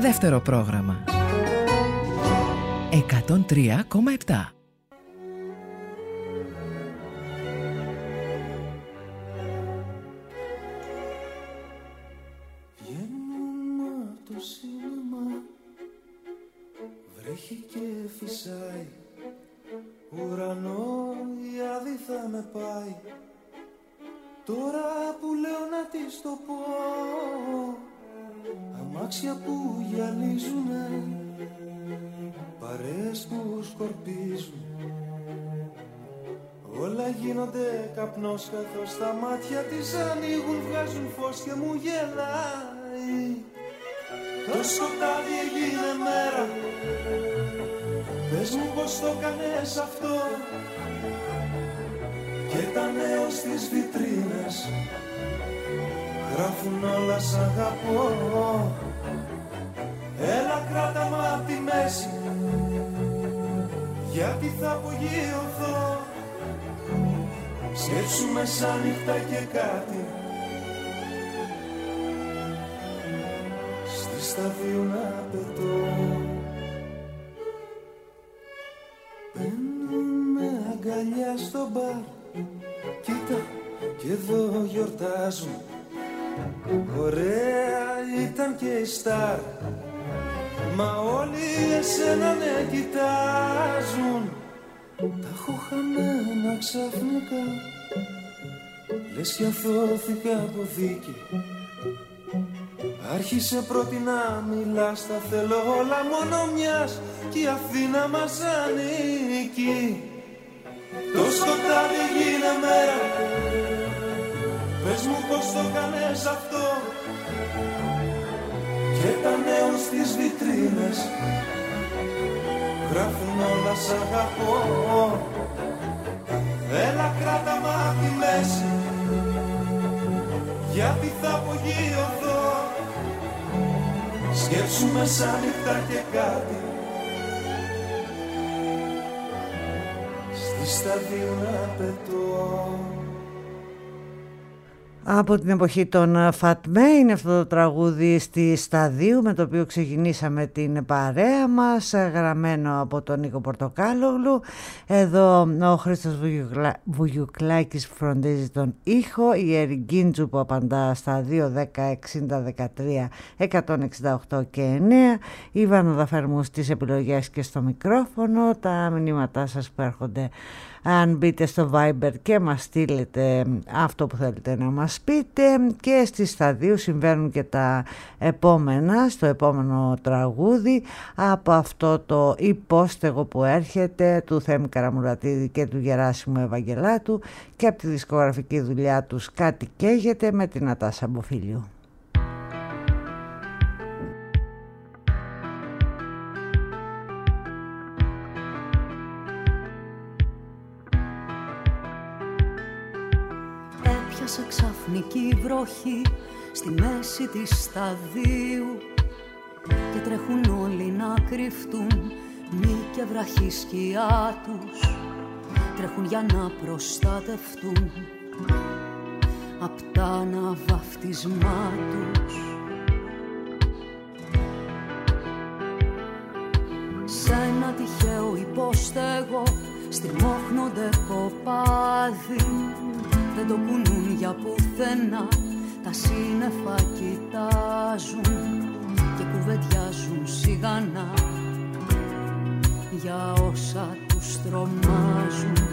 Δεύτερο πρόγραμμα 103,7. Βρέχει και φυσάει, ουρανό η άδη θα με πάει. Τώρα που λέω να της το πω, αμάξια που γυαλίζουνε, παρέες που σκορπίζουν, όλα γίνονται καπνός καθώς τα μάτια της ανοίγουν, βγάζουν φως και μου γελάει. Το σκοτάδι έγινε μέρα, πες μου πως το κάνες αυτό. Και τα νέο στις βιτρίνες γράφουν όλα σ' αγαπώ. Έλα κράτα μ' απ' τη μέση, γιατί θα απογειωθώ. Σκέψου μεσάνυχτα και κάτι, στη σταδίου να πετώ. Παίρνουμε αγκαλιά στο μπαρ, κοίτα κι εδώ γιορτάζουν. Ωραία ήταν και η στάρ, μα όλοι εσένα ναι κοιτάζουν. Τα έχω χαμένα ξαφνικά, λες κι αθώθηκα από δίκη. Άρχισε πρώτη να μιλάς, τα θέλω όλα μόνο μιας, κι η Αθήνα μας ανήκει. Το σκοτάδι γίνε μέρα, πες μου πως το κάνες αυτό. Και τα νέο στις βιτρίνες γράφουν όλα σ' αγαπώ. Έλα κράτα μ' απ' τη μέση, γιατί θα απογειωθώ. Σκέψου μεσάνυχτα και κάτι, στη σταδίου να πετώ. Από την εποχή των Φατμέ είναι αυτό το τραγούδι στη Σταδίου, με το οποίο ξεκινήσαμε την παρέα μας, γραμμένο από τον Νίκο Πορτοκάλογλου. Εδώ ο Χρήστος Βουγιουκλάκης φροντίζει τον ήχο, η Έρη Γκίντζου που απαντά στα 2, 10, 60, 13, 168 και 9, η Βάνοδα Φερμού στις επιλογές και στο μικρόφωνο. Τα μηνύματά σας που έρχονται, αν μπείτε στο Viber και μας στείλετε αυτό που θέλετε να μας πείτε, και στη Σταδίου συμβαίνουν και τα επόμενα, στο επόμενο τραγούδι από αυτό το υπόστεγο που έρχεται του Θέμη Καραμουρατίδη και του Γεράσιμου Ευαγγελάτου, και από τη δισκογραφική δουλειά τους Κάτι καίγεται με την Νατάσα Μποφίλιου. Σε ξαφνική βροχή στη μέση της Σταδίου και τρέχουν όλοι να κρυφτούν, μη και βραχή σκιά τους, τρέχουν για να προστατευτούν απ' τα αναβαφτισμά τους. Σε ένα τυχαίο υπόστεγο στριμώχνονται κοπάδι, δεν το κουνούν για πουθενά, τα σύννεφα κοιτάζουν και κουβεντιάζουν σιγανά για όσα τους τρομάζουν.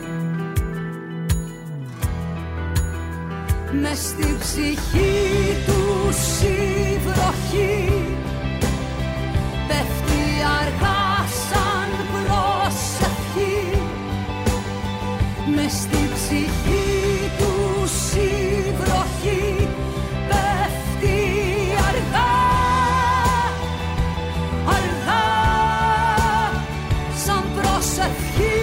Μες στη ψυχή τους η βροχή πέφτει αργά σαν προσευχή. Μες στη ψυχή τους η βροχή πέφτει αργά, αργά σαν προσευχή.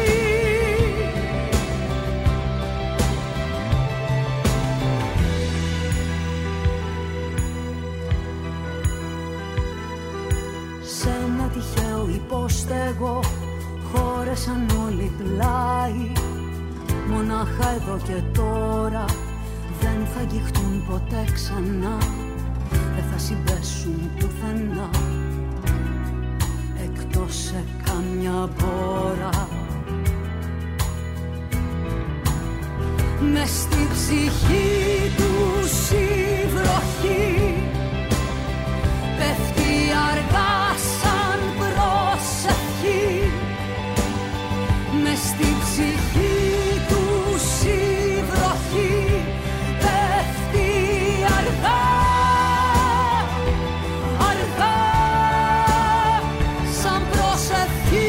Σε ένα τυχαίο υπόστεγο χώρεσαν όλοι πλάι, μονάχα εδώ και τώρα δεν θα αγγιχτούν ποτέ ξανά, δεν θα θα συμπέσουν πουθενά εκτός σε καμιά μπόρα. Μες στη ψυχή τους η βροχή πέφτει αργά σαν προσευχή. Μες στη ψυχή τους η βροχή πέφτει αργά, αργά σαν προσευχή.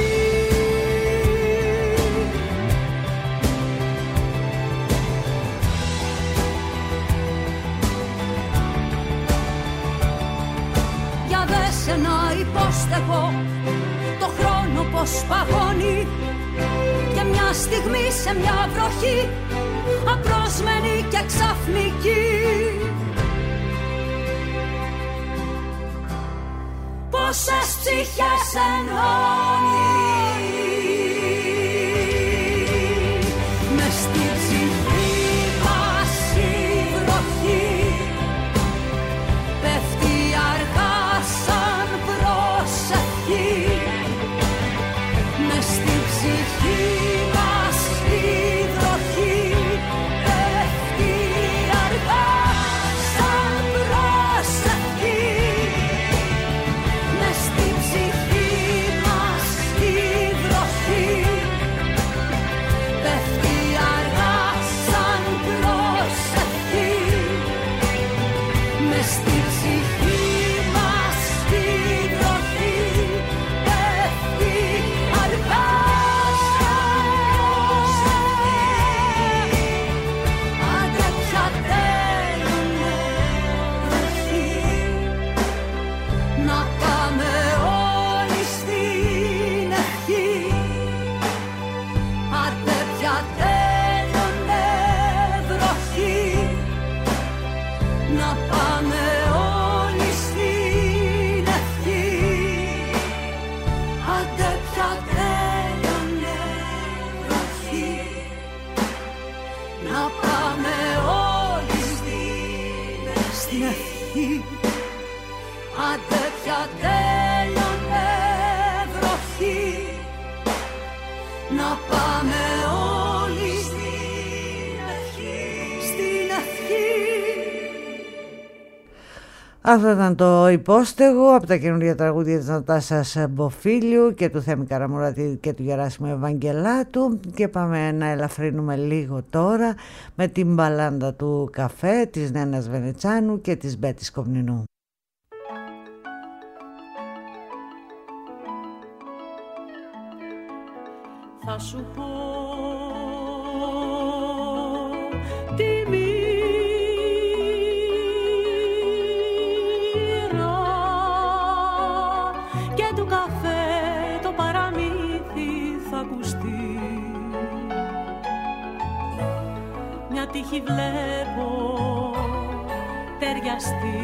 Για δες ένα υπόστεγο το χρόνο πως παγώνει και μια στιγμή σε μια βροχή απρόσμενη και ξαφνική. Πόσες ψυχές ενώνει μες στη ψυχή μας η βροχή πέφτει αργά σαν προσευχή. Μες στη ψυχή μας η βροχή πέφτει αργά σαν προσευχή. Μες στη ψυχή μας η βροχή πέφτει αργά σαν προσευχή. Μες στη ψυχή μας η βροχή πέφτει αργά. Άντε πια τέλειωνε βροχή, να πάμε όλοι στην ευχή. Άντε πια τέλειωνε βροχή, να πάμε όλοι στην ευχή. Άντε πια τέλειωνε βροχή, να πάμε όλοι στην ευχή. Άντε πια τέλειωνε βροχή, να πάμε όλοι στην ευχή, στην ευχή. Αυτό ήταν το υπόστεγο από τα καινούργια τραγούδια της Νατάσας Μποφίλιου και του Θέμη Καραμουράτη και του Γεράσιμου Ευαγγελάτου. Και πάμε να ελαφρύνουμε λίγο τώρα με την μπαλάντα του καφέ της Νένας Βενετσάνου και της Μπέτης Κομνηνού. Θα σου πω τη μοίρα και του καφέ το παραμύθι θα ακουστεί. Μια τύχη βλέπω ταιριαστεί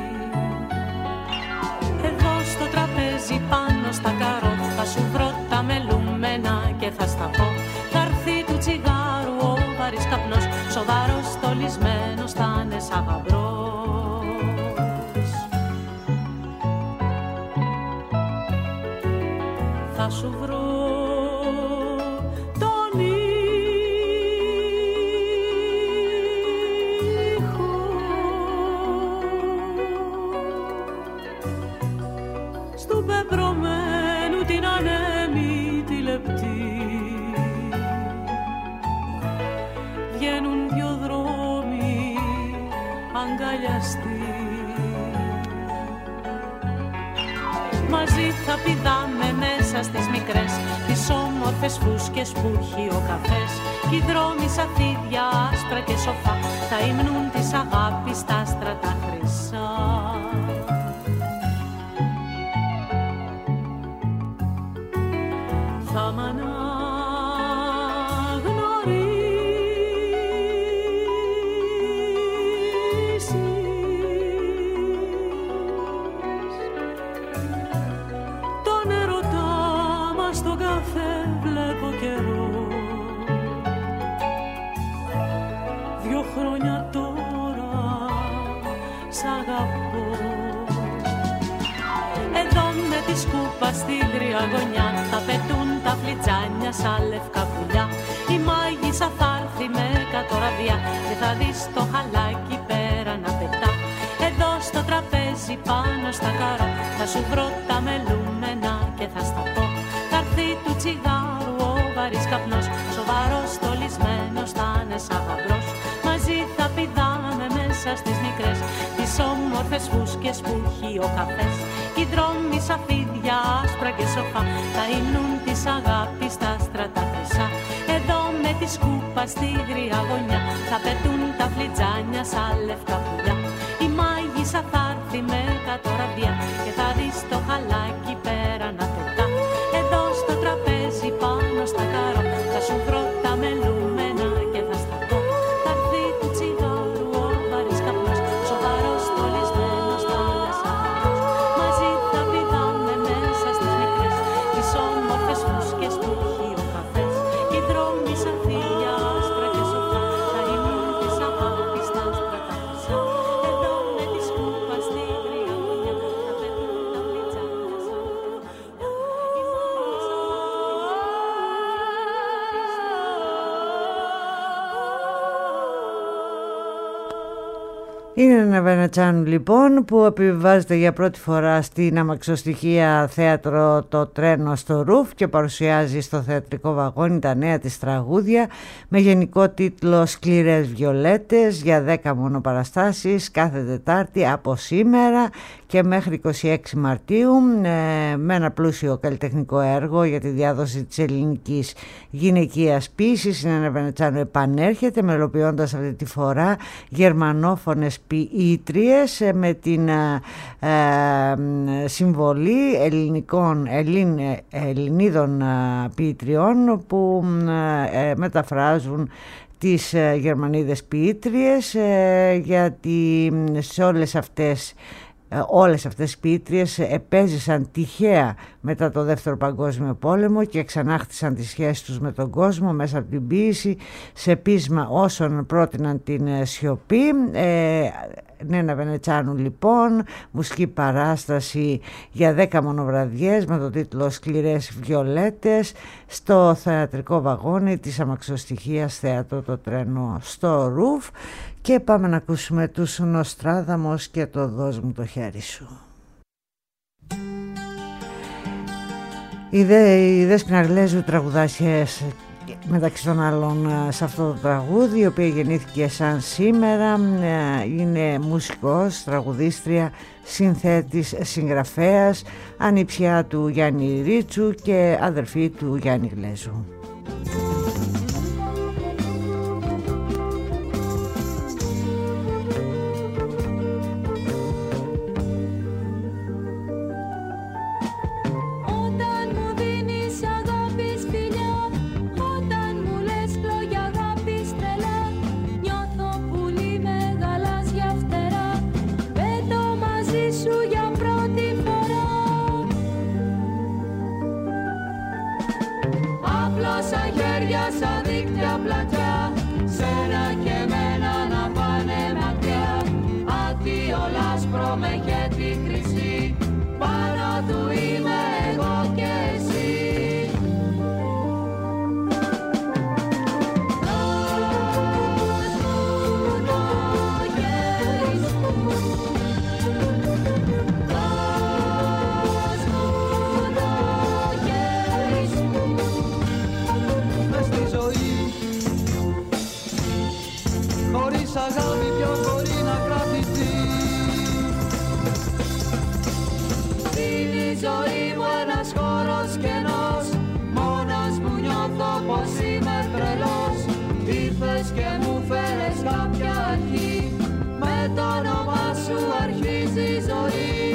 εδώ στο τραπέζι πάνω στα καρό. Θα σου βρω τα μελούμενα και θα στα πω. Θα έρθει του τσιγάρου ο βαρύς καπνός, σοβαρός στολισμένος θα είναι σαν γαμπρός. Θα σου βρω τον ήχο στου πεπρωμένου την ανέμη τη λεπτή. Βγαίνουν δυο δρόμοι αγκαλιαστοί, μαζί θα πηδάμε μέσα στις μικρές τις όμορφες φούσκες που έχει ο καφές. Κι οι δρόμοι σαν φίδια άσπρα και σοφά θα υμνούν της αγάπης στα άστρα τα χρυσά. Θα μ' αναγνωρίσεις τον έρωτά μας στον καφέ βλέπω καιρό. 2 χρόνια τώρα σ' αγαπώ. τη σκούπα στην τριγωνιά θα πετούν τα φλιτζάνια σαν λευκά πουλιά. Η μάγισσα θα έρθει με κατοραβιά και θα δεις το χαλάκι πέρα να πετά. Εδώ στο τραπέζι πάνω στα καρό θα σου βρω τα μελούμενα και θα στα πω. Θα έρθει του τσιγάρου ο βαρύς καπνός, σοβαρός στολισμένος θα είναι σαν γαμπρός. Μαζί θα πηδάμε μέσα στις μικρές τις όμορφες φούσκες που έχει ο καφές. Οι δρόμοι σαν φίδια άσπρα και σοφά θα υμνούν της αγάπης τα στρατά χρυσά. Εδώ με τη σκούπα στη γριά γωνιά θα πετούν τα φλιτζάνια σαν λευκά πουλιά. Η μάγισσα θα έρθει με κατοραβιά και θα δεις το χαλάκι πέρα να πετά. Εδώ στο τραπέζι πάνω στα καρό θα σου βρω τα μελούμενα και θα στα πω. Θα έρθει του τσιγάρου ο βαρύς καπνός, σοβαρός στολισμένος θα είναι σαν γαμπρός. Μαζί θα πηδάμε μέσα στις μικρές τις όμορφες φούσκες που έχει ο καφές. Οι δρόμοι σαν θηριά άσπρα και σοφά θα υμνούν της αγάπης τα άστρα τα χρυσά. Εδώ με τη σκούπα στη γριά γωνιά θα πετούν τα φλιτζάνια σαν λευκά Είναι ένα Βενετσάνου λοιπόν που επιβιβάζεται για πρώτη φορά στην αμαξοστοιχεία θέατρο Το Τρένο στο Ρουφ και παρουσιάζει στο θεατρικό βαγόνι τα νέα της τραγούδια με γενικό τίτλο «Σκληρές Βιολέτες» για 10 μονοπαραστάσεις κάθε Τετάρτη από σήμερα και μέχρι 26 Μαρτίου με ένα πλούσιο καλλιτεχνικό έργο για τη διάδοση της ελληνικής γυναικείας ποίησης. Είναι ένα Βενετσάνου επανέρχεται μελοποιώντας αυτή τη φορά γερμανόφωνες ποιήτριες με την συμβολή Ελληνίδων ποιήτριων που μεταφράζουν τις Γερμανίδες ποιήτριες, γιατί σε όλες αυτές οι ποιήτριες επέζησαν τυχαία μετά το Δεύτερο Παγκόσμιο Πόλεμο και ξανάχτισαν τις σχέσεις τους με τον κόσμο μέσα από την ποίηση σε πείσμα όσων πρότειναν την σιωπή. Νένα Βενετσάνου λοιπόν, μουσική παράσταση για 10 μονοβραδιές με το τίτλο «Σκληρές Βιολέτες» στο θεατρικό βαγόνι της αμαξοστοιχείας θέατρο Το Τρένο στο Ρουφ. Και πάμε να ακούσουμε τους Νοστράδαμος και το «Δώσ' μου το χέρι σου». Η Δέσποινα Γλέζου τραγουδάσχε μεταξύ των άλλων σε αυτό το τραγούδι, η οποία γεννήθηκε σαν σήμερα. Είναι μουσικός, τραγουδίστρια, συνθέτης, συγγραφέας, ανιψιά του Γιάννη Ρίτσου και αδερφή του Γιάννη Γλέζου. Σαν δίκτυα πλατιά, σένα και εμένα να πάνε μακριά. Άτιο λάσπρο με χέτη χρυσή, πάνω του είμαι εγώ και εσύ. Δώσ' μου το χέρι σου, δώσ' μου το χέρι σου. Χωρίς αγάπη ποιος μπορεί να κρατηθεί? Είναι η ζωή μου ένας χώρος κενός, μόνος μου νιώθω πως είμαι τρελός. Ήρθες και μου φέρες κάποια αρχή, με το όνομά σου αρχίζει η ζωή.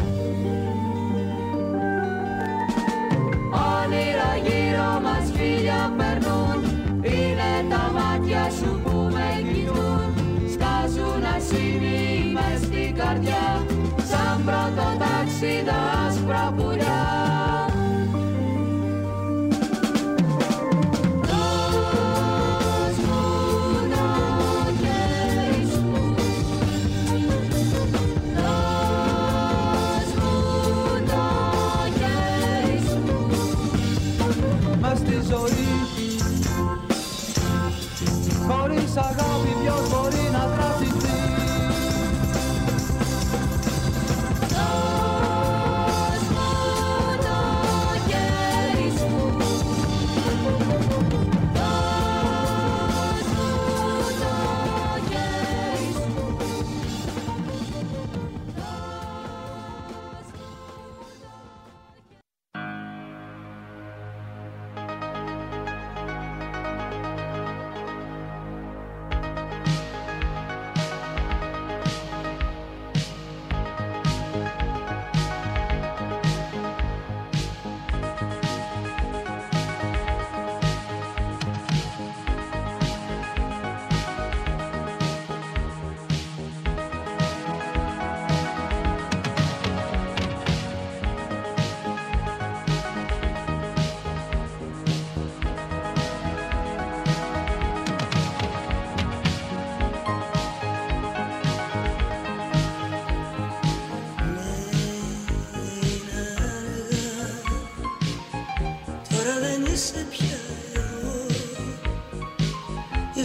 Όνειρα γύρω μας χίλια περνούν, είναι τα μάτια σου που με κοιτούν. Σκάζουν ασύνη μες στην καρδιά, σαν πρώτο τάξη τα άσπρα πουλιά.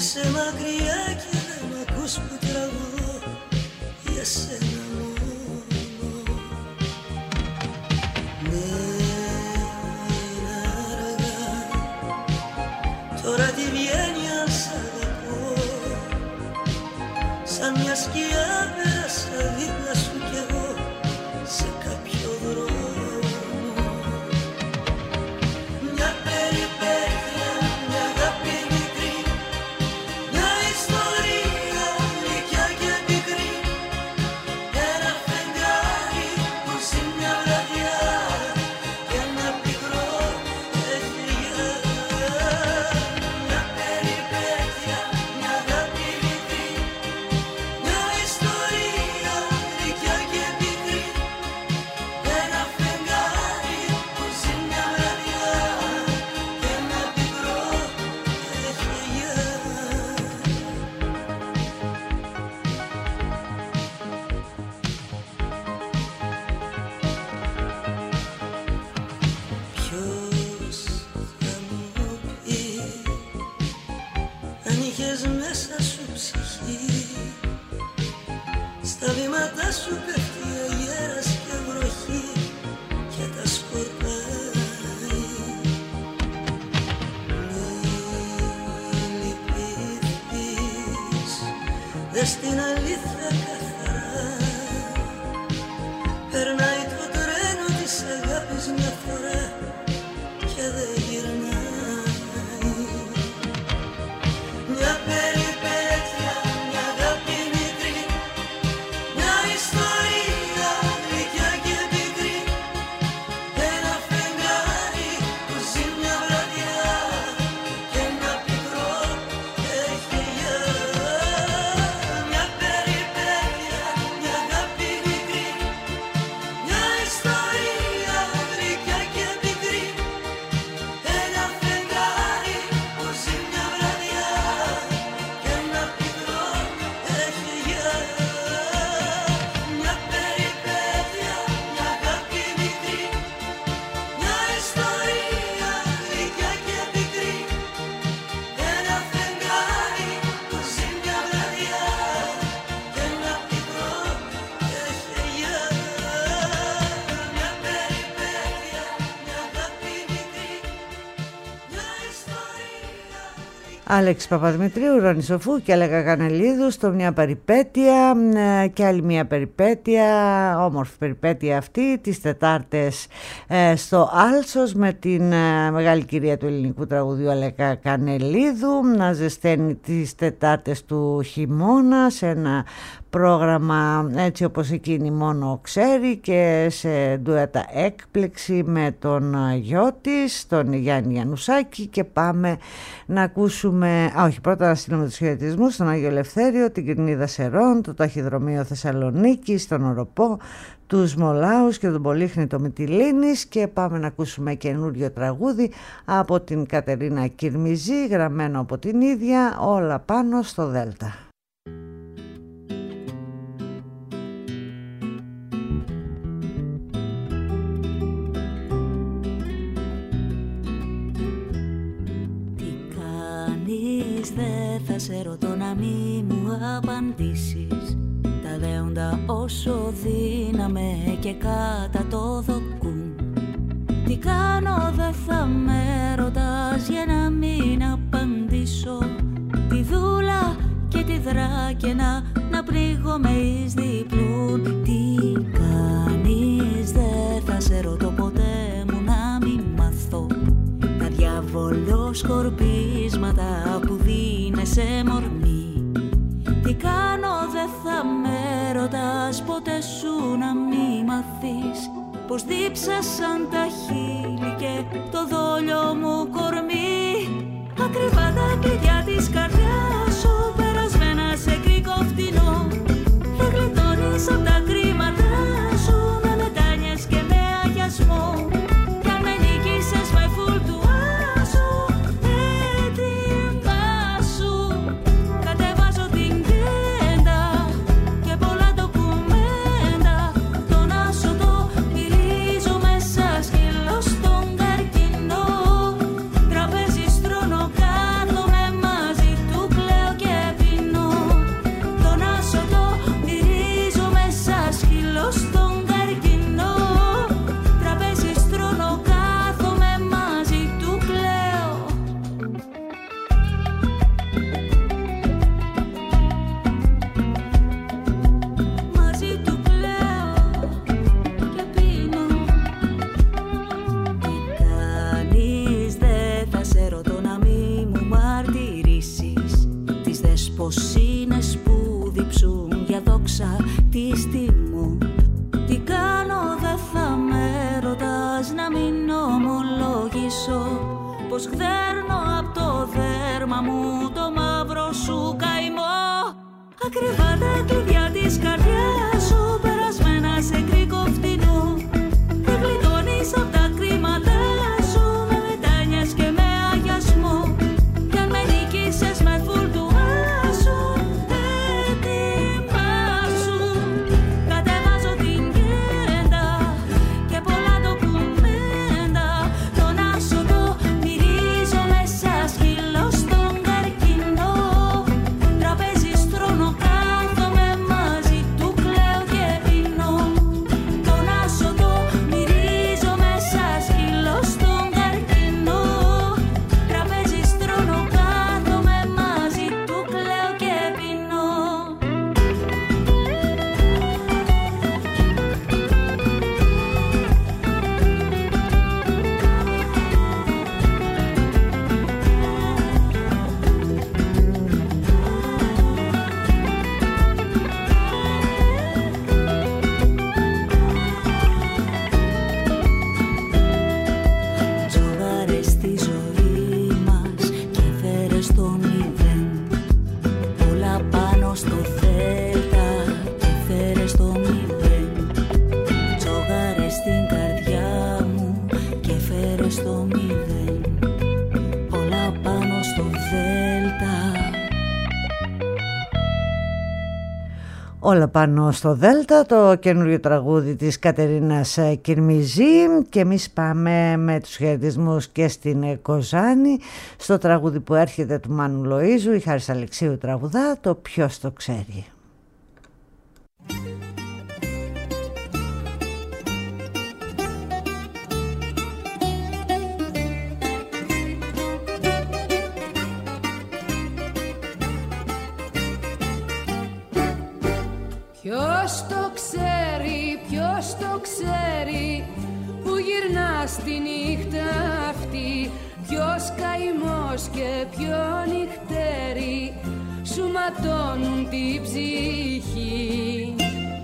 Είσαι μακριά και δεν μ' ακούς που τραγουδώ για σένα μόνο. Ναι, είναι αργά, τώρα τι βγαίνει αν σ' αγαπώ. Σαν μια σκιά πέρασα δίπλα σου κι εγώ σε κάποιο δρόμο. Μια περιπέτεια, μια αγάπη μικρή, μια ιστορία γλυκιά και πικρή. Ένα φεγγάρι που ζει μια βραδιά και ένα πικρό έφυγε. Μια περιπέτεια, μια αγάπη μικρή, μια ιστορία γλυκιά και πικρή. Ένα φεγγάρι που ζει μια βραδιά και ένα πικρό έφυγε. Ποιος θα μου πει αν είχες μέσα σου ψυχή, στα βήματα σου πέφτει αγέρας και βροχή και τα σκορπάει. Μη λυπηθείς, δες την αλήθεια καθαρά. Περνάει το τρένο της αγάπης μια φορά και δεν γυρνάει. Μια περιπέτεια, μια αγάπη μικρή, μια ιστορία γλυκιά και πικρή. Ένα φεγγάρι που ζει μια βραδιά και ένα πικρό έφυγε. Μια περιπέτεια, μια αγάπη μικρή, μια ιστορία γλυκιά και πικρή. Ένα φεγγάρι που ζει μια βραδιά και ένα πικρό έφυγε. Μια περιπέτεια, μια αγάπη μικρή, μια ιστορία γλυκιά και πικρή. Ένα φεγγάρι που ζει μια βραδιά και ένα πικρό έφυγε. Μια περιπέτεια, μια αγάπη μικρή, μια ιστορία. Άλεξη Παπαδημητρίου, Ρόνη Σοφού και Αλέκα Κανελίδου στο Μια Περιπέτεια και άλλη μια περιπέτεια, όμορφη περιπέτεια αυτή, τις Τετάρτες στο Άλσος με την μεγάλη κυρία του ελληνικού τραγουδιού Αλέκα Κανελίδου να ζεσταίνει τις Τετάρτες του χειμώνα σε ένα πρόγραμμα έτσι όπως εκείνη μόνο ξέρει και σε ντουέτα έκπληξη με τον γιο της, τον Γιάννη Γιαννουσάκη, και πάμε να ακούσουμε, πρώτα να στείλουμε τους χαιρετισμούς στον Άγιο Ελευθέριο, την Κυρνίδα Σερών, το ταχυδρομείο Θεσσαλονίκη, τον Οροπό, τους Μολάους και τον Πολύχνητο Μυτιλίνης, και πάμε να ακούσουμε καινούριο τραγούδι από την Κατερίνα Κυρμιζή, γραμμένο από την ίδια, όλα πάνω στο Δέλτα. Δεν θα σε ρωτώ να μη μου απαντήσεις. Τα δέοντα όσο δύναμε και κάτα το δοκούν. Τι κάνω δεν θα με ρωτάς για να μην απαντήσω. Τη δούλα και τη δράκαινα να πνίγομαι εις διπλούν. Τι κάνεις δεν θα σε ρωτώ ποτέ μου να μην μάθω. Τα διαβολοσκορπίσματα που δίνεσαι μορφή. Τι κάνω δεν θα με ρωτάς ποτέ σου να μη μάθεις. Πως δίψασαν τα χείλη και το δόλιο μου κορμί. Ακριβά τα κλειδιά της καρδιάς σου περασμένα σε κρίκο φτηνό. Δεν γλιτώνεις απ' τα κρίματα σου με μετάνιες και με αγιασμό. Κι αν με νίκησες με φουλτουάζω έτοιμά σου. Κατεβάζω την κέντα και πολλά ντοκουμέντα. Τον άσωτο μυρίζω μέσα σκύλο στον καρκινό. Τραπέζι στρώνω κάθομαι μαζί του κλαίω. στον καρκινό. Τραπέζι στρώνω, κάθομαι μαζί του κλαίω. Μαζί του κλαίω και πίνω. Τι κάνεις, δεν θα σε ρωτώ να μη μου μαρτυρήσεις τις δεσποσίνες που διψούν για δόξα της τιμού. Τι κάνω, δεν θα με ρωτάς να μην ομολογήσω πως γδέρνω απ' το δέρμα μου το μαύρο σου καημό. Ακριβά τα κλειδιά της καρδιάς σου περασμένα σε κρίκο φτηνού. Δεν γλιτώνεις απ' τα κρίματα σου με μετάνοιες και με αγιασμό. Κι αν με νίκησες με φουλτουρά σου, έτοιμα σου. Κατεβάζω την κέντα και πολλά ντοκουμέντα. Τον άσοδο μυρίζω μέσα σκύλο στον καρκινό. Τραπέζι στρώνω, κάθομαι μαζί του κλαίω και πίνω. Τον άσοδο μυρίζω μέσα σκύλο στον καρκινό. Τραπέζι στρώνω, κάθομαι μαζί του κλαίω και πίνω. Τζογάρες στη ζωή μας και φέρες το μηδέν. Όλα πάνω στο δέλτα και φέρες το μηδέν. Τζογάρες στην καρδιά μου και φέρες το μηδέν. Όλα πάνω στο δέλτα. Όλα πάνω στο Δέλτα, το καινούριο τραγούδι της Κατερίνας Κυρμιζή, και εμείς πάμε με τους χαιρετισμούς και στην Κοζάνη στο τραγούδι που έρχεται του Μάνου Λοΐζου. Η Χάρης Αλεξίου τραγουδά το «Ποιος το ξέρει». Ποιος το ξέρει που γυρνά στη νύχτα αυτή. Ποιος καημός και ποιο νυχτέρι σου ματώνουν την ψυχή.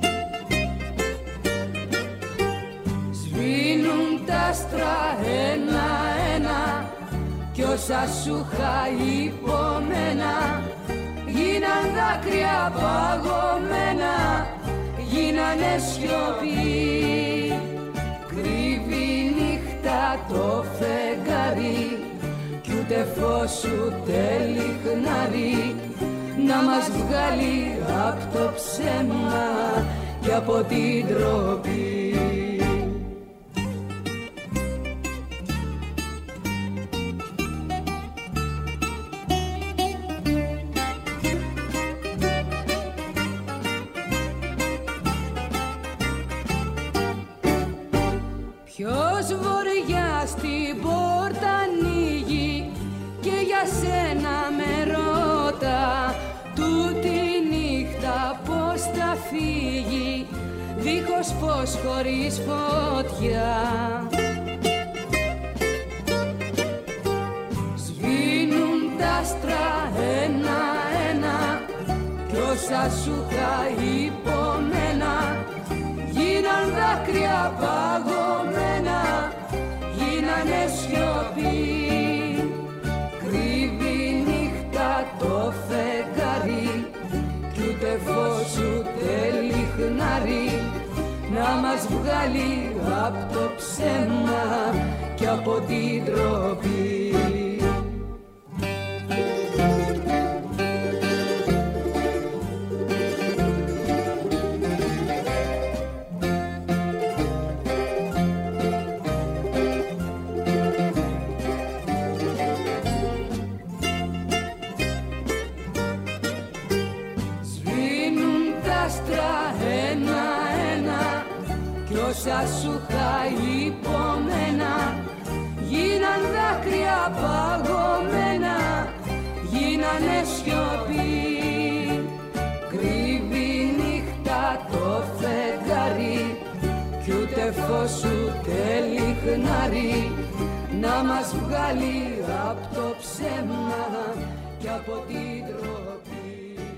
Σβήνουν τα άστρα ένα-ένα κι όσα σου είχα υπομένα γίναν δάκρυα παγωμένα, γίνανε σιωπή. Κρύβει νύχτα το φεγγάρι κι ούτε φως ούτε λιχνάρι να μας βγάλει απ' το ψέμα και από την ντροπή. Ποιος βορειά στην πόρτα ανοίγει και για σένα με ρώτα. Τούτη νύχτα πώς θα φύγει δίχως φως χωρίς φωτιά. Σβήνουν τα άστρα ένα-ένα κι όσα σου είχα υπομένα γίναν δάκρυα παγωμένα, γίνανε σιωπή. Κρύβει νύχτα το φεγγάρι κι ούτε φως ούτε λιχνάρι να μας βγάλει απ' το ψέμα και από την ντροπή. κι όσα σου είχα υπομένα γίναν δάκρυα παγωμένα, γίνανε σιωπή. Κρύβει νύχτα το φεγγάρι κι ούτε φως ούτε λιχνάρι να μας βγάλει απ' το ψέμα και από την τροπή.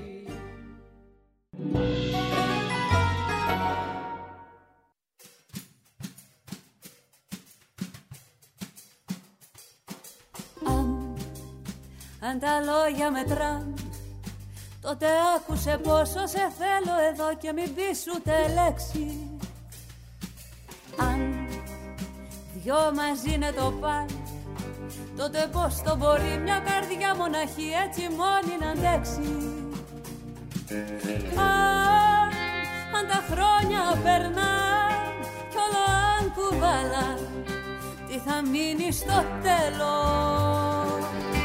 Αν τα λόγια μετράν, τότε άκουσε πόσο σε θέλω εδώ και μην πεις ούτε λέξη. Αν δυο μαζί είναι το παν, τότε πώς το μπορεί μια καρδιά μοναχή έτσι μόνη να αντέξει. Αν τα χρόνια περνάν κι όλο αν κουβάλα, τι θα μείνει στο τέλος.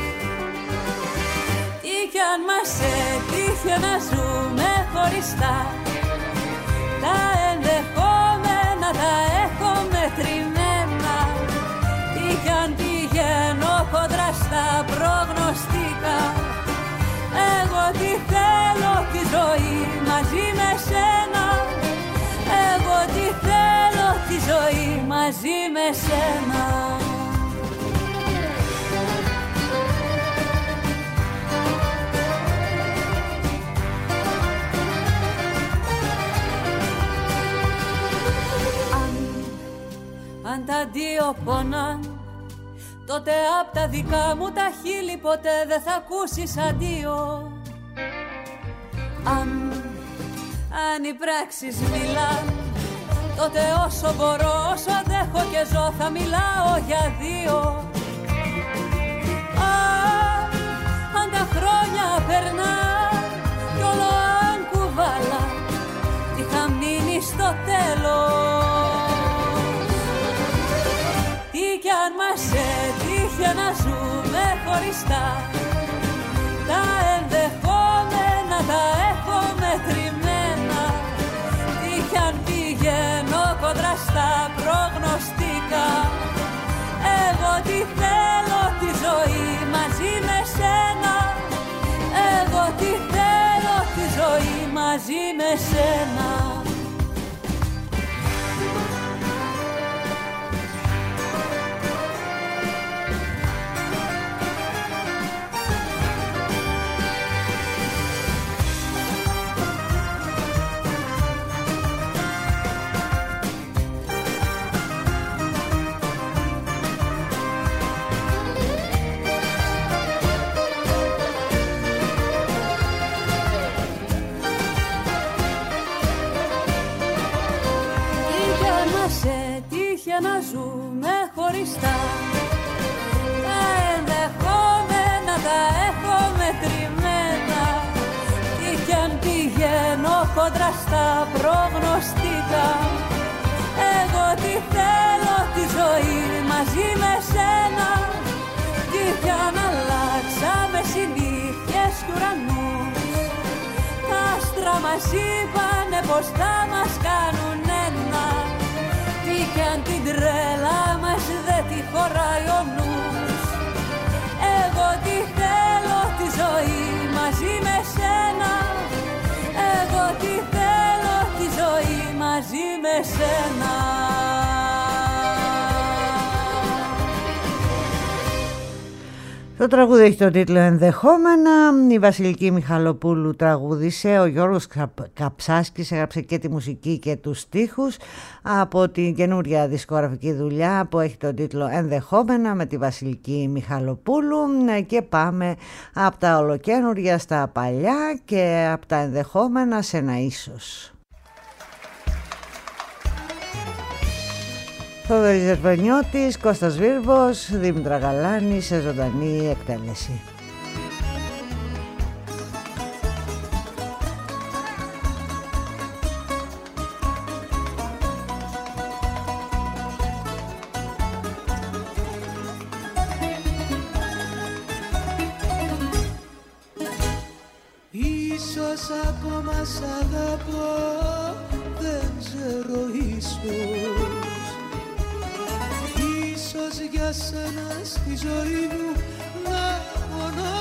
Τι κι αν μας έτυχε να ζούμε χωριστά, τα ενδεχόμενα τα έχω μετρημένα. Τι κι αν πηγαίνω κοντρά στα προγνωστικά, εγώ τι θέλω τη ζωή μαζί με σένα. Εγώ τι θέλω τη ζωή μαζί με σένα. Αν τα δύο πονάν, τότε απ' τα δικά μου τα χείλη ποτέ δεν θα ακούσεις αντίο. Αν οι πράξεις μιλάν, τότε όσο μπορώ, όσο αντέχω και ζω θα μιλάω για δύο. Αν τα χρόνια περνάν κι όλο αν κουβάλα, τι θα μείνει στο τέλος. Τι κι αν μας έτυχε να ζούμε χωριστά, τα ενδεχόμενα τα έχω μετρημένα. Τι κι αν πηγαίνω κοντρά στα προγνωστικά, εγώ τι θέλω τη ζωή μαζί με σένα. Εγώ τι θέλω τη ζωή μαζί με σένα. Να ζούμε χωριστά, τα ενδεχόμενα τα έχω μετρημένα. Τι κι αν πηγαίνω κοντρά στα προγνωστικά, εγώ τι θέλω τη ζωή μαζί με σένα. Τι κι αν αλλάξαμε συνήθειες κι ουρανούς, τα άστρα μας είπανε πως θα μας κάνουν ένα. Τι κι αν την τρέλα μας δεν τη χωράει ο νους, εγώ τι θέλω τη ζωή μαζί με σένα. Εγώ τι θέλω τη ζωή μαζί με σένα. Το τραγούδι έχει τον τίτλο «Ενδεχόμενα». Η Βασιλική Μιχαλοπούλου τραγούδισε, ο Γιώργος Καψάσκης έγραψε και τη μουσική και τους στίχους από την καινούρια δισκογραφική δουλειά που έχει τον τίτλο «Ενδεχόμενα» με τη Βασιλική Μιχαλοπούλου. Και πάμε από τα ολοκαίνούρια στα παλιά και από τα ενδεχόμενα σε ένα ίσως. Θοδωρής Ζερβενιώτης, Κώστας Βίρβος, Δήμητρα Γαλάνη σε ζωντανή εκτέλεση. Ίσως ακόμα σ' αγαπώ, δεν ξέρω. ξέρω ίσως για σένα στη ζωή μου να πονώ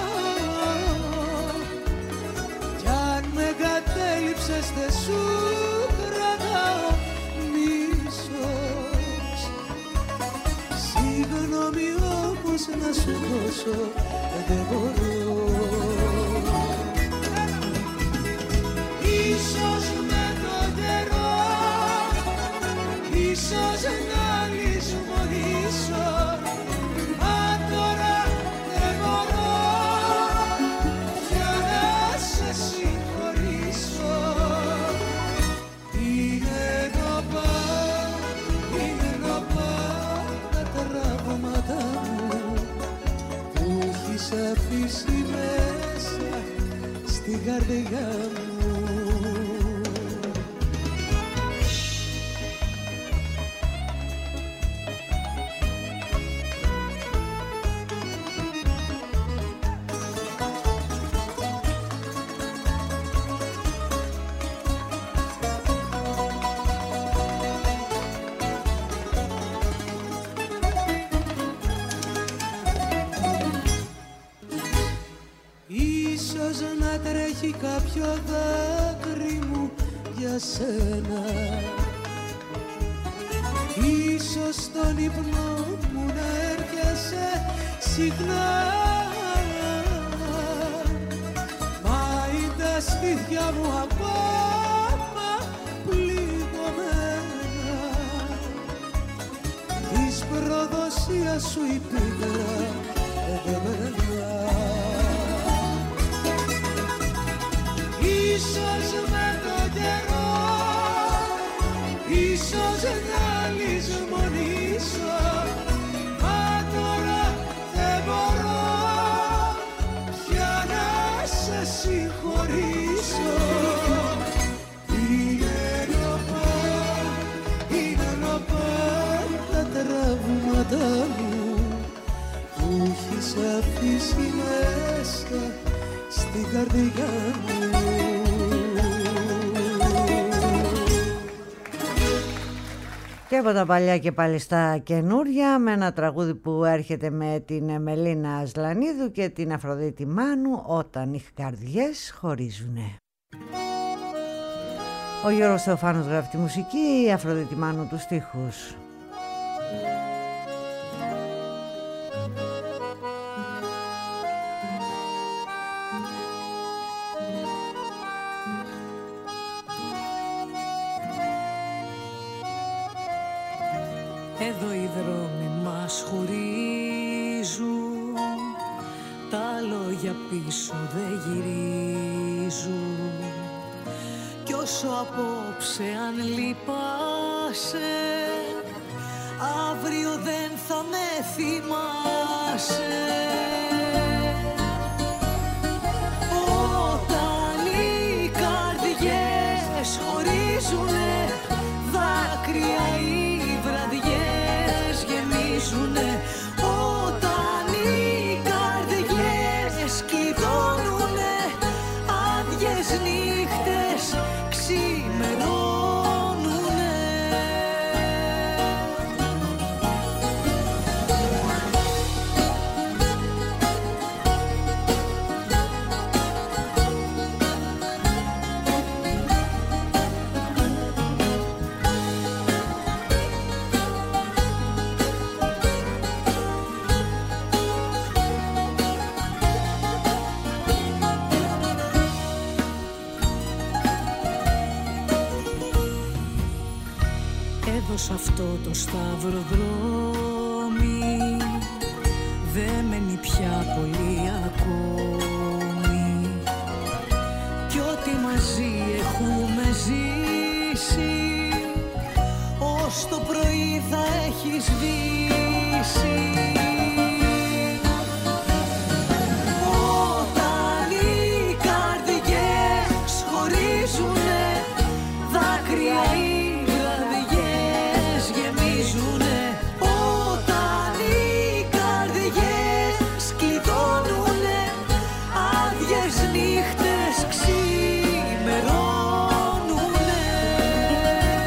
κι αν με εγκατέλειψες δεν σου κρατάω μίσος. Συγγνώμη όμως να σου δώσω δεν μπορώ. Ίσως με τον καιρό, ίσως να λησμονήσω, μα τώρα δεν μπορώ για να σε συγχωρήσω. Είναι νοπά τα τραύματα μου που έχεις αφήσει μέσα στην καρδιά μου. Κάποιο δάκρυ μου για σένα, ίσως στον ύπνο μου να έρχεσαι συχνά, μα είναι τα στήθια μου ακόμα πληγωμένα της προδοσίας σου η πίκρα εδεμένα. Ίσως με τον καιρό, ίσως να λησμονήσω, μα τώρα δεν μπορώ πια να σε συγχωρήσω. Είναι νοπά τα τραύματα μου που έχεις αφήσει μέσα στην καρδιά μου. Και από τα παλιά και πάλι στα καινούρια, με ένα τραγούδι που έρχεται με την Μελίνα Ασλανίδου και την Αφροδίτη Μάνου, «Όταν οι καρδιές χωρίζουνε». Ο Γιώργος Θεοφάνος γράφει τη μουσική, η Αφροδίτη Μάνου τους στίχους. Εδώ οι δρόμοι μας χωρίζουν, τα λόγια πίσω δεν γυρίζουν, κι όσο απόψε αν λυπάσαι, αύριο δεν θα με θυμάσαι. Όταν οι καρδιές χωρίζουνε, δάκρυα οι βραδιές γεμίζουνε. Όταν οι καρδιές κλειδώνουνε, άδειες νύχτες ξημερώνουνε. Σ' αυτό το σταυροδρόμι δεν μένει πια πολύ ακόμη, κι ό,τι μαζί έχουμε ζήσει ως το πρωί θα έχει σβήσει. Όταν οι καρδιές χωρίζουνε, δάκρυα όταν οι καρδιές κλειδώνουνε, άδειες νύχτες ξημερώνουνε.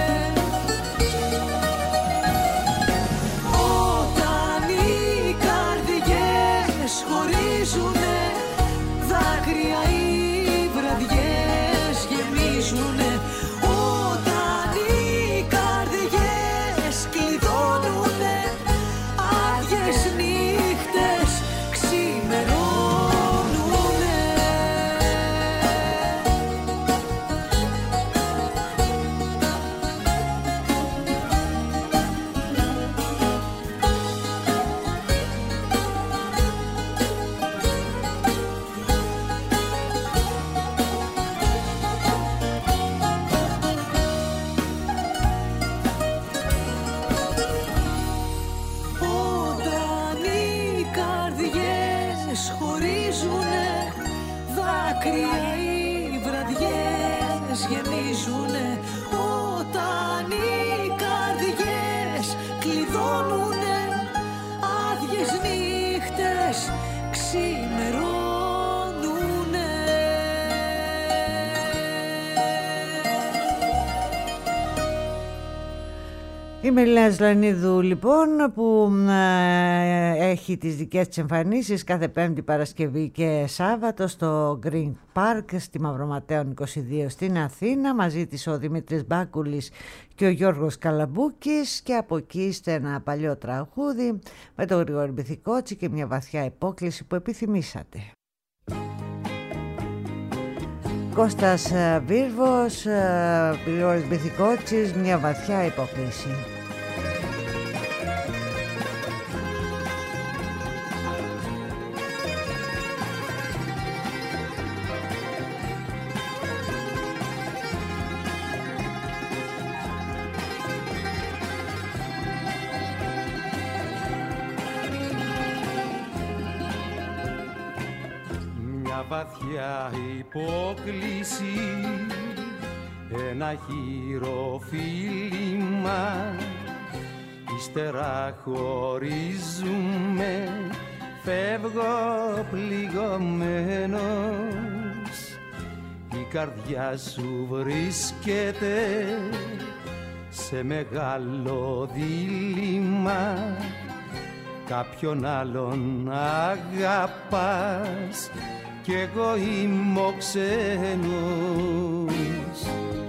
Η Μελίνα Ζλανίδου λοιπόν, που έχει τις δικές της εμφανίσεις κάθε Πέμπτη, Παρασκευή και Σάββατο στο Green Park στη Μαυροματέων 22 στην Αθήνα. Μαζί της ο Δημήτρης Μπάκουλης και ο Γιώργος Καλαμπούκης, και από εκεί είστε ένα παλιό τραγούδι με τον Γρηγόρη Μπιθικότσι και μια βαθιά υπόκληση που επιθυμήσατε. Κώστας Βίρβος, Γρηγόρης Μπιθικότσης, μια βαθιά υπόκληση. Βαθιά υπόκληση, ένα χειροφίλημα, ύστερα χωρίζουμε, φεύγω πληγωμένος. Η καρδιά σου βρίσκεται σε μεγάλο δίλημμα, κάποιον άλλον αγαπάς κι εγώ είμαι ο ξένος.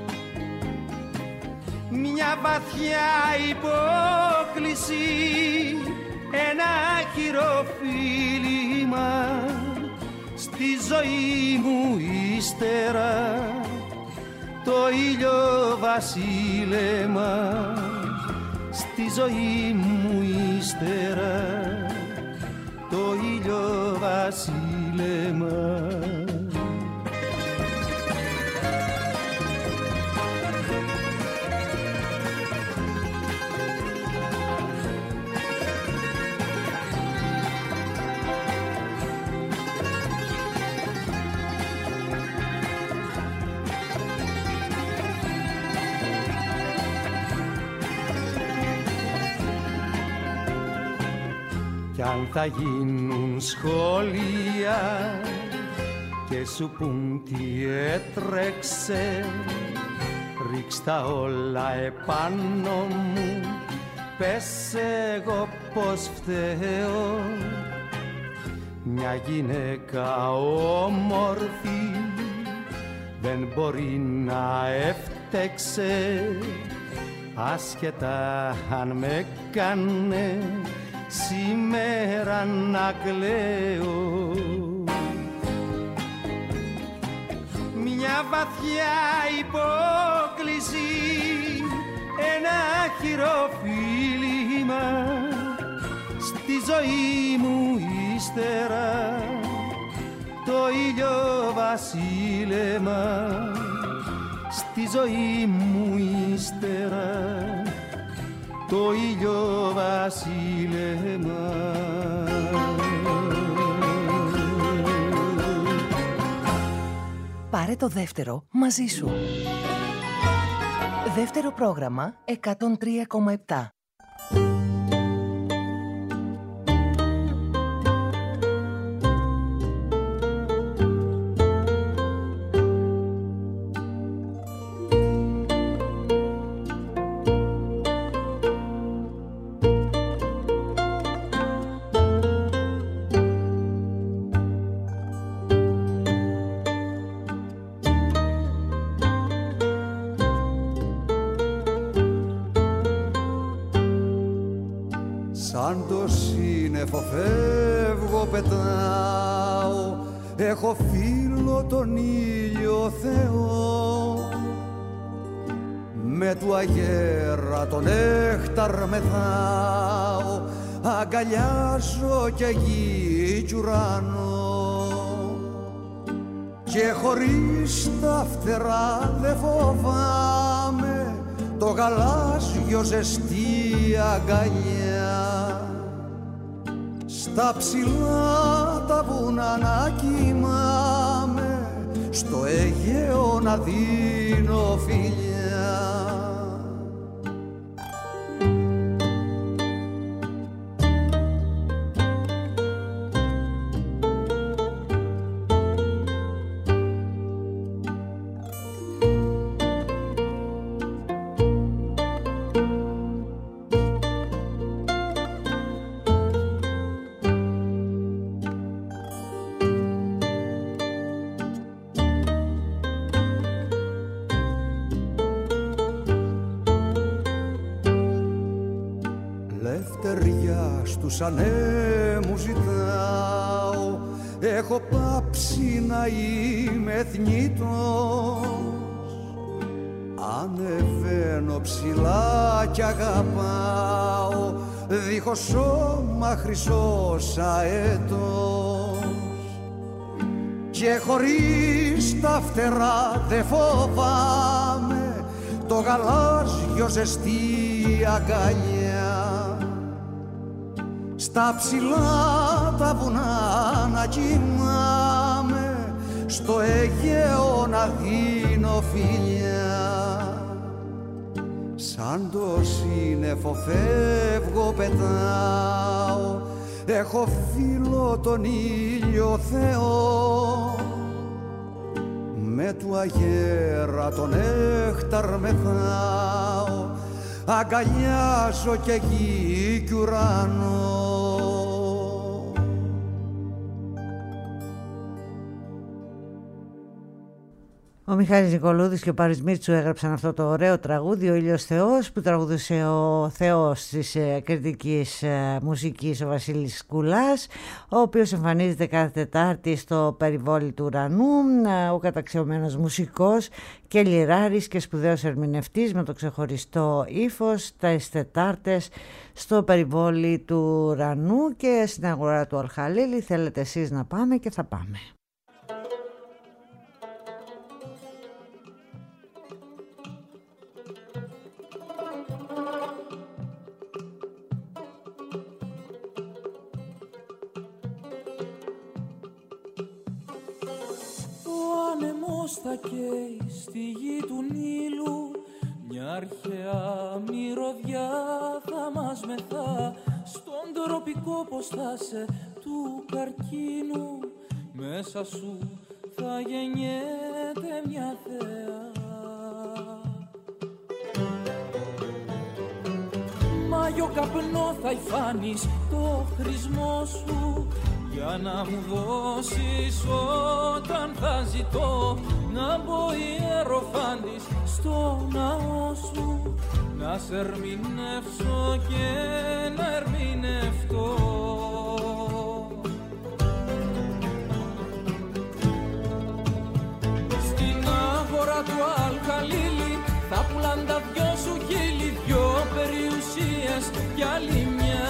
Μια βαθιά υπόκληση, ένα χειροφίλημα, στη ζωή μου ύστερα το ήλιο βασίλεμα, στη ζωή μου ύστερα το ήλιο βασίλεμα. Κι αν θα γίνουν σχόλια και σου πουν τι έτρεξε, ρίξτα όλα επάνω μου, πες εγώ πως φταίω. Μια γυναίκα όμορφη δεν μπορεί να έφτεξε, άσχετα αν με κάνε σήμερα να κλαίω. Μια βαθιά υπόκληση, ένα χειροφίλημα, στη ζωή μου ύστερα το ήλιο βασίλεμα, στη ζωή μου ύστερα το ήλιο βασίλεμα. Πάρε το δεύτερο μαζί σου. Δεύτερο πρόγραμμα 103,7. Σαν το σύννεφο φεύγω, πετάω, έχω φίλο τον ήλιο Θεό. Με του αγέρα τον νέχταρ μεθάω, αγκαλιάζω και γη κι ουρανό. Και χωρίς τα φτερά δε φοβάμαι το γαλάζιο ζεστή αγκαλιά. Στα ψηλά τα βουνά να κοιμάμαι, στο Αιγαίο να δίνω φιλιά. φως τους ανέμους ζητάω. Έχω πάψει να είμαι θνητός. Ανεβαίνω ψηλά κι αγαπάω, δίχως σώμα χρυσός αετός. Και χωρίς τα φτερά δε φοβάμαι το γαλάζιο ζεστή αγκαλιά. Στα ψηλά τα βουνά να κοιμάμαι, στο Αιγαίο να δίνω φιλιά. Σαν το σύννεφο φεύγω πετάω, έχω φίλο τον ήλιο Θεό. Με του αγέρα τον νέχταρ μεθάω, αγκαλιάζω και γη κι ουρανό. Ο Μιχάλης Νικολούδης και ο Πάρης Μίτσου έγραψαν αυτό το ωραίο τραγούδι, ο Ήλιος Θεός, που τραγουδούσε ο Θεός της κριτικής μουσικής, ο Βασίλης Κουλάς, ο οποίος εμφανίζεται κάθε Τετάρτη στο Περιβόλι του Ουρανού, ο καταξιωμένος μουσικός και λιράρης και σπουδαίος ερμηνευτής με το ξεχωριστό ύφος, τις Τετάρτες στο Περιβόλι του Ουρανού και στην αγορά του Αλχαλίλη. Θέλετε εσείς να πάμε και θα πάμε. Θα καίει στη γη του Νείλου, μια αρχαία μυρωδιά θα μας μεθά. Στον τροπικό ποστάσε του καρκίνου, μέσα σου θα γεννιέται μια θέα. Μάγιο καπνό θα υφάνεις το χρησμό σου, για να μου δώσεις όταν θα ζητώ, να μπω ιεροφάντης στο ναό σου, να σε ερμηνεύσω και να ερμηνευτώ. Στην αγορά του Αλχαλίλη θα πουλάν τα δυο σου χείλη, δυο περιουσίες κι άλλη μια.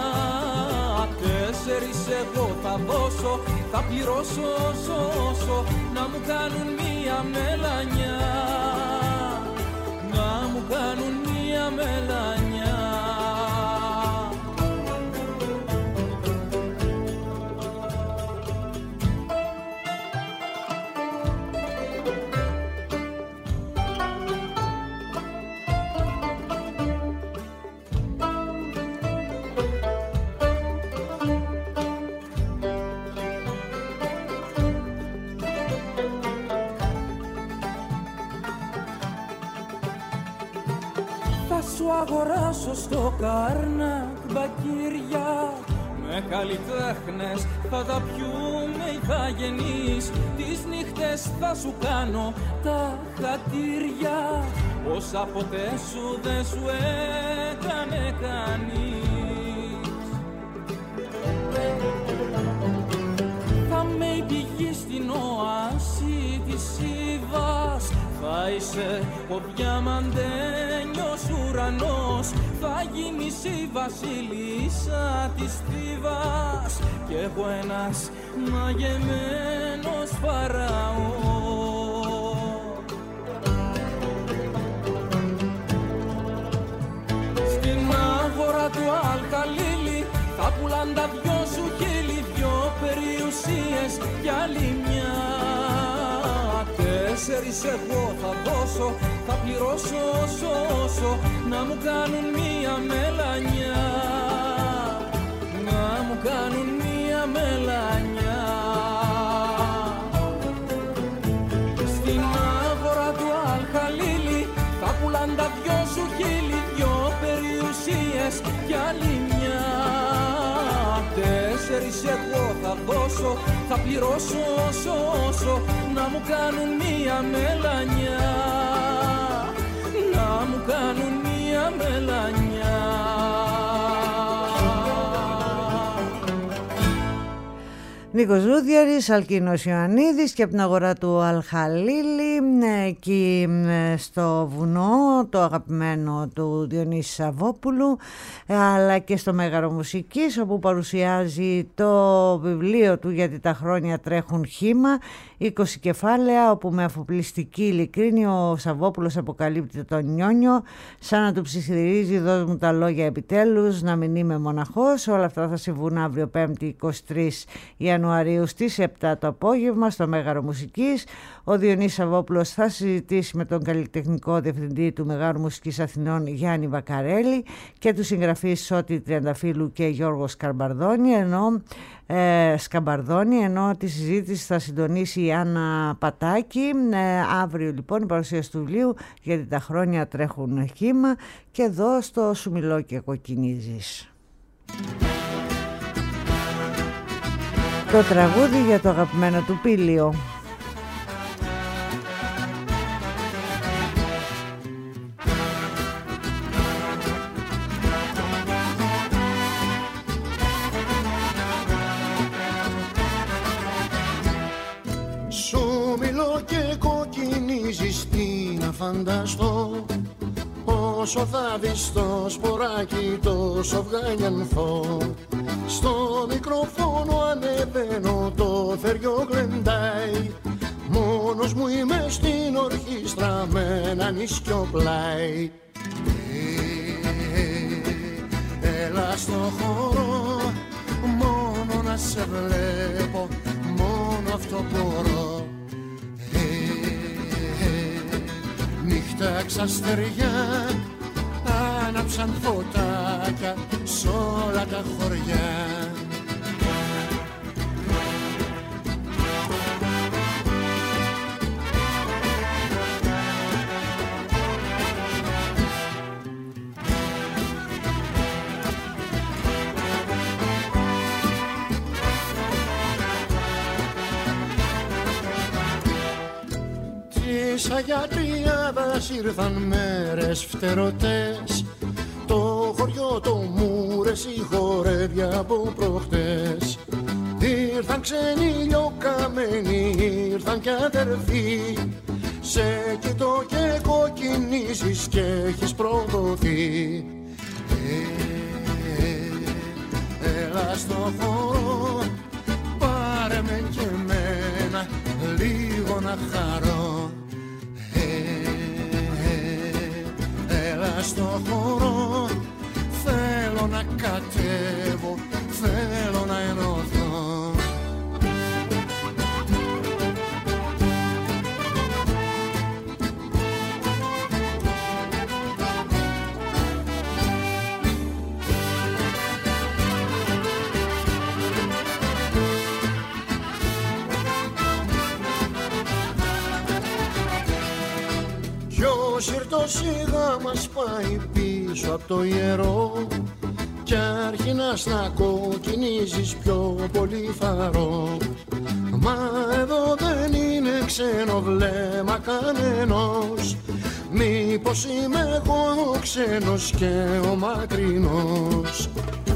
4 εγώ θα δώσω, θα πληρώσω όσο να μου κάνουν μία μελανιά, να μου κάνουν μία μελανιά. Σου αγοράσω στο Καρνάκ μπακύρια, με καλλιτέχνες θα τα πιούμε ηθαγενείς. Τις νύχτες θα σου κάνω τα χατήρια, όσα ποτέ σου δεν σου έκανε κανείς. Θα με η πηγή στην οάση της Ήβας, θα είσαι ο διαμαντένιος ουρανός, θα γίνεις η βασίλισσα της Θήβας κι εγώ ένας μαγεμένος φαραώ. Στην αγορά του Αλχαλίλη θα πουλάν τα δυο σου χείλη, δυο περιουσίες κι άλλη μια. 4 εγώ θα δώσω, θα πληρώσω όσο να μου κάνουν μία μελανιά, να μου κάνουν μία μελανιά. Στην αγορά του Αλχαλίλη θα πουλάν τα δυο σου χείλη, δυο περιουσίες κι άλλη μια. 4 εγώ θα δώσω, θα πληρώσω όσο να μου κάνουν μία μελανιά, να μου κάνουν μία μελανιά. Νίκος Ζούδιαρης, Αλκίνος Ιωαννίδης και από την αγορά του Αλχαλίλη, εκεί στο βουνό, το αγαπημένο του Διονύση Σαββόπουλου, αλλά και στο Μέγαρο Μουσικής, όπου παρουσιάζει το βιβλίο του «Γιατί τα χρόνια τρέχουν χύμα», 20 κεφάλαια, όπου με αφοπλιστική ειλικρίνη ο Σαββόπουλος αποκαλύπτει τον Νιόνιο, σαν να του ψιθυρίζει «Δώσ' μου τα λόγια επιτέλους, να μην είμαι μοναχός». Όλα αυτά θα συμβούν αύριο 5η 23 Ιανουαρίου στις 7 το απόγευμα στο Μέγαρο Μουσικής. Ο Διονύσης Σαββόπουλος θα συζητήσει με τον καλλιτεχνικό διευθυντή του Μεγάρου Μουσικής Αθηνών Γιάννη Βακαρέλη και τους συγγραφείς Σώτη Τριανταφύλου και Γιώργο Σκαμπαρδόνη, ενώ τη συζήτηση θα συντονίσει η Άννα Πατάκη. Αύριο λοιπόν η παρουσίαση του βιβλίου «Γιατί τα χρόνια τρέχουν χύμα» και εδώ στο «Σου μιλώ και κοκκινίζεις». Το τραγούδι για το αγαπημένο του Πήλιο. Σου μιλώ και κοκκινίζεις, τι να φανταστώ, όσο θα δεις το σποράκι τόσο βγανιανθώ. Στο μικρόφωνο ανεβαίνω, το θεριό γλεντάει, μόνος μου είμαι στην ορχήστρα με ένα νησκιό πλάι. Έλα στο χώρο, μόνο να σε βλέπω, μόνο αυτό μπορώ. Νύχτα ξαστεριά, άναψαν φωτάκια σ' όλα τα χωριά. Της Αγιατριάδας ήρθαν μέρες φτερωτές, το χωριό το Μούρες χορεύει από προχτές. Ήρθαν ξένοι λιοκαμένοι, ήρθαν κι αδερφοί, σε κοιτώ και κοκκινίζεις και έχεις προδοθεί. Έλα στο χώρο, πάρε με κι εμένα, λίγο να χαρώ. Έλα στο χώρο, θέλω να κατέβω, θέλω να ενωθώ. Ο σιρτός σιγά μας πάει πίσω από το ιερό κι αρχινάς να κοκκινίζεις πιο πολύ φαρό. Μα εδώ δεν είναι ξένο βλέμμα κανενός, μήπως είμαι εγώ ο ξένος και ο μακρινός.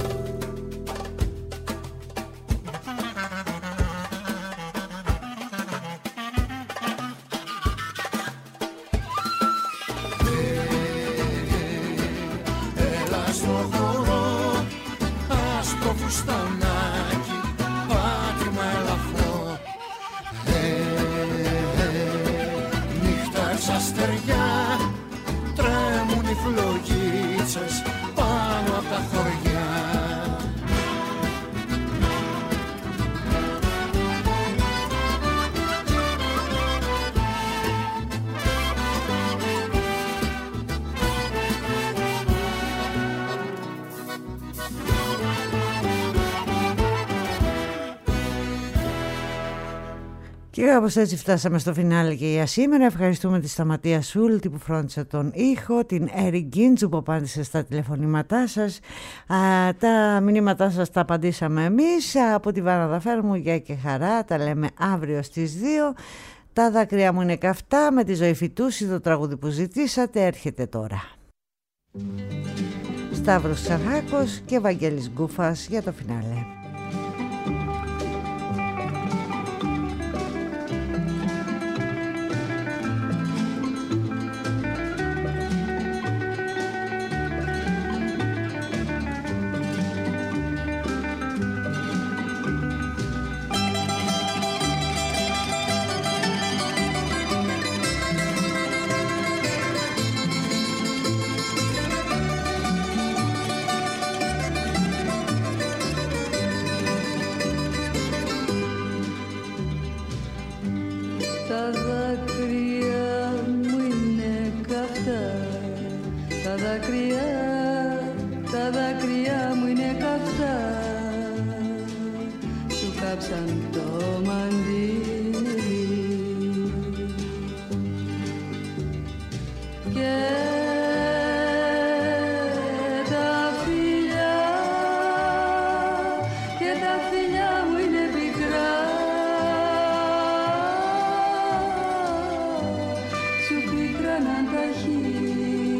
Και κάπως έτσι φτάσαμε στο φινάλε και για σήμερα. Ευχαριστούμε τη Σταματία Σούλτη που φρόντισε τον ήχο, την Έρη Γκίντζου που απάντησε στα τηλεφωνήματά σας. Τα μηνύματά σας τα απαντήσαμε εμείς. Από τη Βάνα Δαφέρμου, γεια και χαρά. Τα λέμε αύριο στις 2. Τα δάκρυα μου είναι καυτά με τη Ζωή Φυτούση, το τραγούδι που ζητήσατε έρχεται τώρα. Σταύρος Ξαρχάκος και Βαγγέλης Γκούφας για το φινάλε. τα δάκρυα μου είναι καυτά, σου κάψαν το μαντίλι και τα φιλιά μου είναι πικρά, σου πικράναν τα χείλη.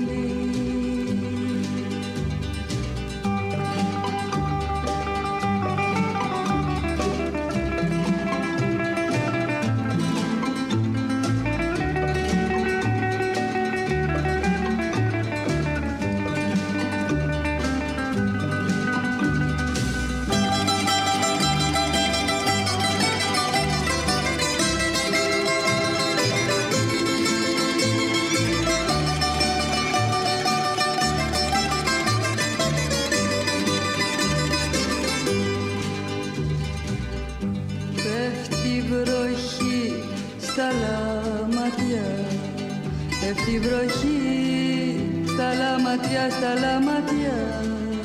Πέφτει βροχή στα λαματιά, στα λαματιά,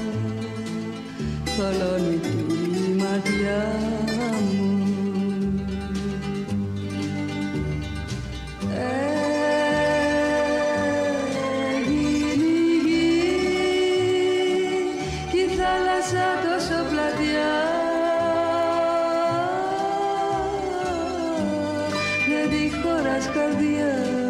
θολώνει τη ματιά μου. Έγινε γη κι η θάλασσα τόσο πλατιά, δεν τη χώρας καρδιά.